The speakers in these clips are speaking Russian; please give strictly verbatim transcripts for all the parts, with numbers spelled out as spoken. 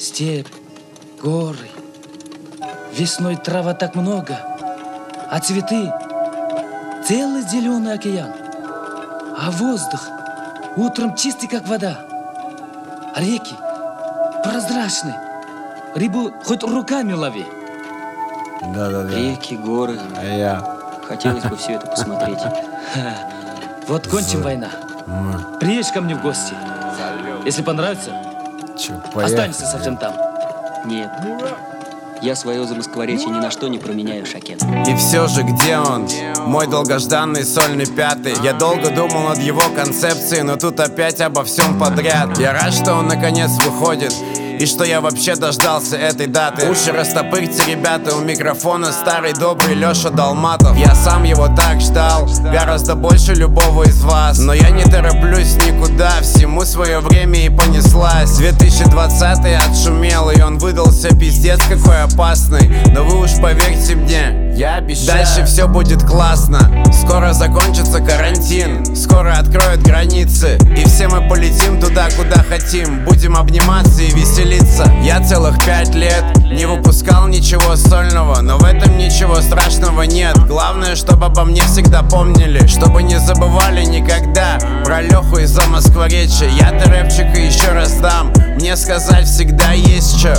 Степь, горы. Весной трава так много, а цветы — целый зеленый океан. А воздух утром чистый, как вода. А реки прозрачны. Рыбу хоть руками лови. Да-да-да. Реки, горы. А я. Хотелось бы все это посмотреть. Вот кончим война. Приедешь ко мне в гости. Если понравится, Чё, поехали. останешься совсем там. Нет. Я свое замоскворечье ни на что не променяю, Шакен. И все же, где он? Мой долгожданный сольный пятый. Я долго думал над его концепцией, но тут опять обо всем подряд. Я рад, что он наконец выходит, и что я вообще дождался этой даты. Уши растопырьте, ребята, у микрофона старый добрый Леша Долматов. Я сам его так ждал, гораздо больше любого из вас. Но я не тороплюсь никуда, всему свое время и понеслась. две тысячи двадцатый отшумел, и он выдался пиздец какой опасный. Но вы уж поверьте мне, я обещаю, дальше все будет классно. Скоро закончится карантин, скоро откроют границы, и все мы полетим туда, куда хотим. Будем обниматься и веселиться. Я целых пять лет не выпускал ничего сольного, но в этом ничего страшного нет. Главное, чтобы обо мне всегда помнили, чтобы не забывали никогда про Леху из Замоскворечья. Я-то рэпчика еще раз дам, мне сказать всегда есть что.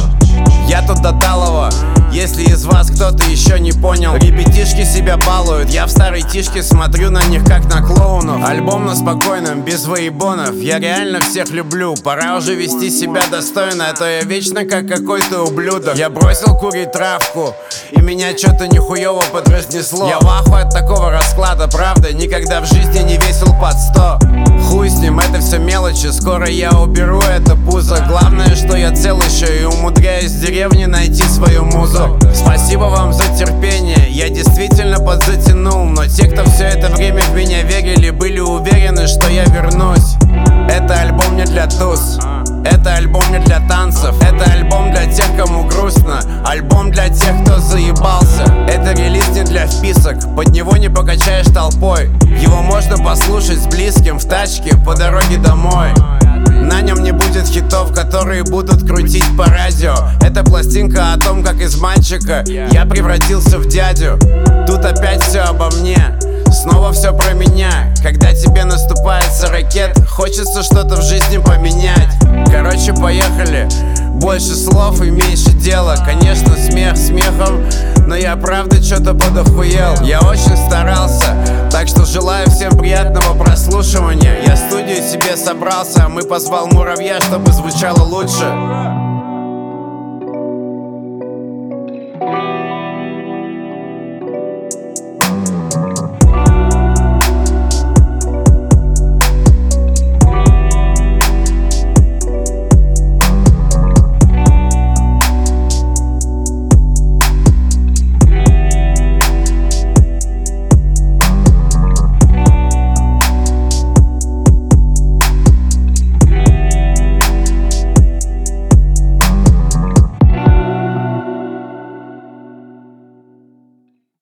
Я тут до талого, если из вас кто-то еще не понял. Ребятишки себя балуют, я в старой тишке смотрю на них как на клоунов. Альбом на спокойном, без воебонов. Я реально всех люблю, пора уже вести себя достойно, а то я вечно как какой-то ублюдок. Я бросил курить травку, и меня что-то нихуево подразнесло. Я в ахуе от такого расклада, правда, никогда в жизни не весил под сто. Хуй с ним, это все мелочи, скоро я уберу это пузо. Главное, что я цел еще и умудряюсь в деревне найти свою музу. Спасибо вам за терпение, я действительно подзатянул. Но те, кто все это время в меня верили, были уверены, что я вернусь. Это альбом не для туз, это альбом не для танцев, это альбом для тех, кому грустно, альбом для тех, кто заебался. Это релиз не для вписок, под него не покачаешь толпой. Его можно послушать с близким в тачке по дороге домой. На нем не будет хитов, которые будут крутить по радио. Это пластинка о том, как из мальчика я превратился в дядю. Тут опять все обо мне, снова все про меня. Когда тебе наступает ракет, хочется что-то в жизни поменять. Короче, поехали. Больше слов и меньше дела. Конечно, смех смехом, но я правда что-то подохуел. Я очень старался, так что желаю всем приятного прослушивания. Я студию себе собрался, а мы позвал муравья, чтобы звучало лучше.